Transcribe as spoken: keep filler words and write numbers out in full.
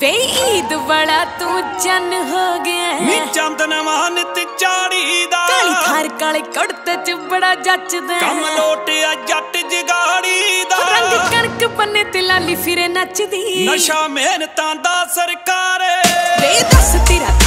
वे ईद वाला तू चन हो गया नी चंद नवां नित चाड़ी दा काली थार काले कुड़ते च बड़ा जचदा कम लोटिया जट जगाड़ी दा रंग कणक बन्ने ते लाली फिरे नचदी नशा मेहनतां दा सरकार वे दस तेरा